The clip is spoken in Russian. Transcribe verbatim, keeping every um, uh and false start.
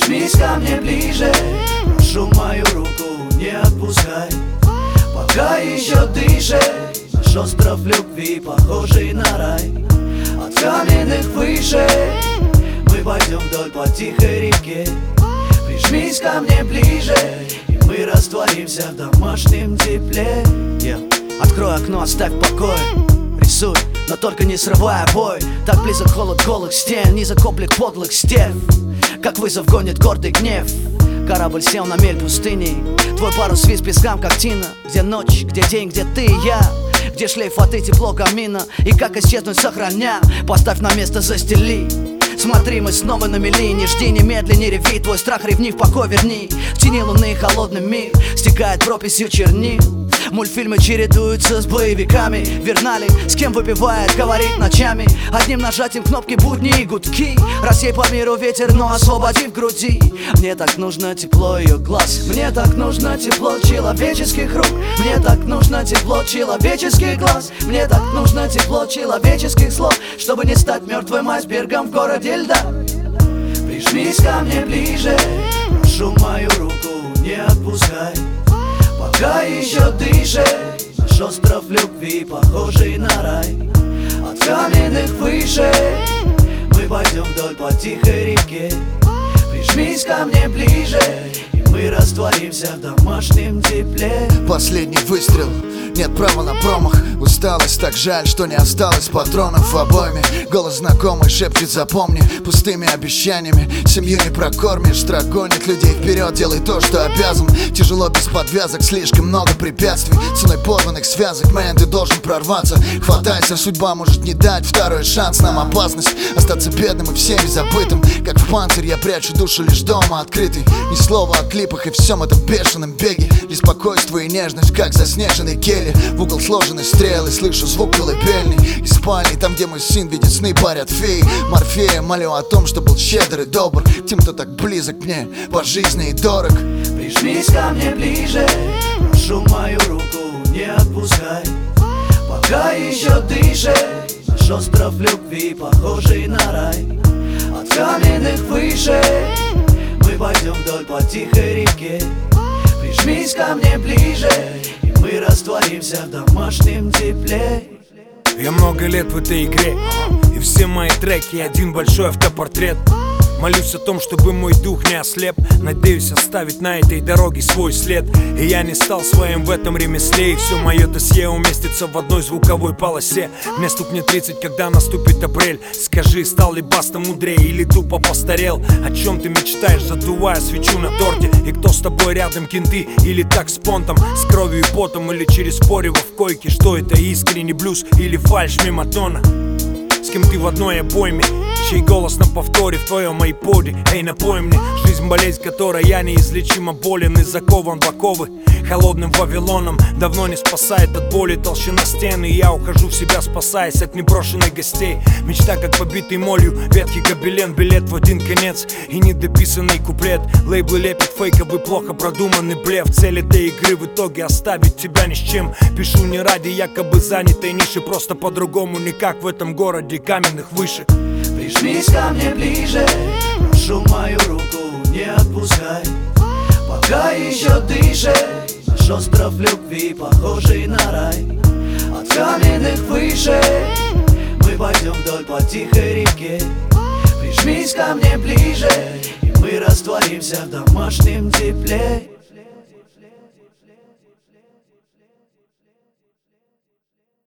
Прижмись ко мне ближе, прошу мою руку, не отпускай. Пока еще дышишь, наш остров любви похожий на рай. От каменных вышей мы пойдем вдоль по тихой реке. Прижмись ко мне ближе, и мы растворимся в домашнем тепле. yeah. Открой окно, оставь в покое. Рисуй, но только не срывай обои. Так близок холод голых стен, низок облик подлых стен. Как вызов гонит гордый гнев. Корабль сел на мель пустыни. Твой парус свист пескам, как тина. Где ночь, где день, где ты и я. Где шлейф воды, тепло камина. И как исчезнуть, сохраня. Поставь на место, застели. Смотри, мы снова на мели. Не жди, не медли, не реви. Твой страх ревни, в покой верни. В тени луны холодный мир стекает прописью чернил. Мультфильмы чередуются с боевиками. Верна ли, с кем выпивает, говорит ночами. Одним нажатием кнопки будни и гудки. Рассей по миру ветер, но освободи в груди. Мне так нужно тепло ее глаз. Мне так нужно тепло человеческих рук. Мне так нужно тепло человеческих глаз. Мне так нужно тепло человеческих слов, чтобы не стать мертвым айсбергом в городе льда. Прижмись ко мне ближе, прошу мою руку, не отпускай. Пока еще дышишь, наш остров любви похожий на рай. От каменных вышей мы пойдем вдоль по тихой реке. Прижмись ко мне ближе, и мы растворимся в домашнем тепле. Последний выстрел, нет права на промах. Усталость, так жаль, что не осталось патронов в обойме. Голос знакомый шепчет, запомни. Пустыми обещаниями семью не прокормишь. Страх гонит людей вперед, делай то, что обязан. Тяжело без подвязок, слишком много препятствий. Ценой порванных связок, мэн, ты должен прорваться. Хватайся, судьба может не дать второй шанс. Нам опасность остаться бедным и всеми забытым. Как в панцирь я прячу душу лишь дома открытый. Ни слова о клипах и всем этом бешеном беге. Лишь спокойствие и нежность, как заснеженной келье. В угол сложены стрелы, слышу звук колыбельный. Из спальни, там где мой сын видит сны, парят феи. Морфея молю о том, что был щедр и добр. Тем, кто так близок мне, по жизни и дорог. Прижмись ко мне ближе, прошу мою руку, не отпускай. Пока еще дышишь, наш остров любви похожий на рай. От каменных вышей мы пойдем вдоль по тихой реке. Прижмись ко мне ближе, и мы растворимся в домашнем тепле. Я много лет в этой игре, и все мои треки один большой автопортрет. Молюсь о том, чтобы мой дух не ослеп. Надеюсь оставить на этой дороге свой след. И я не стал своим в этом ремесле. И все мое досье уместится в одной звуковой полосе. Мне стукнет тридцать, когда наступит апрель. Скажи, стал ли Баста мудрее или тупо постарел? О чем ты мечтаешь, задувая свечу на торте? И кто с тобой рядом, кенты или так с понтом? С кровью и потом или через порево в койке? Что это, искренний блюз или фальшь мимо тона? С кем ты в одной обойме? Чей голос на повторе в твоем айподе? Эй, напой мне, жизнь болезнь, которой я неизлечимо болен. И закован в оковы холодным Вавилоном. Давно не спасает от боли толщина стены. И я ухожу в себя, спасаясь от непрошенных гостей. Мечта как побитый молью, ветхий гобелен. Билет в один конец и недописанный куплет. Лейблы лепят фейковый, плохо продуманный блеф. Цель этой игры в итоге оставить тебя ни с чем. Пишу не ради якобы занятой ниши, просто по-другому никак в этом городе каменных вышек. Прижмись ко мне ближе, прошу мою руку, не отпускай. Пока еще дышишь, наш остров любви похожий на рай. От каменных вышей мы пойдем вдоль по тихой реке. Прижмись ко мне ближе, и мы растворимся в домашнем тепле.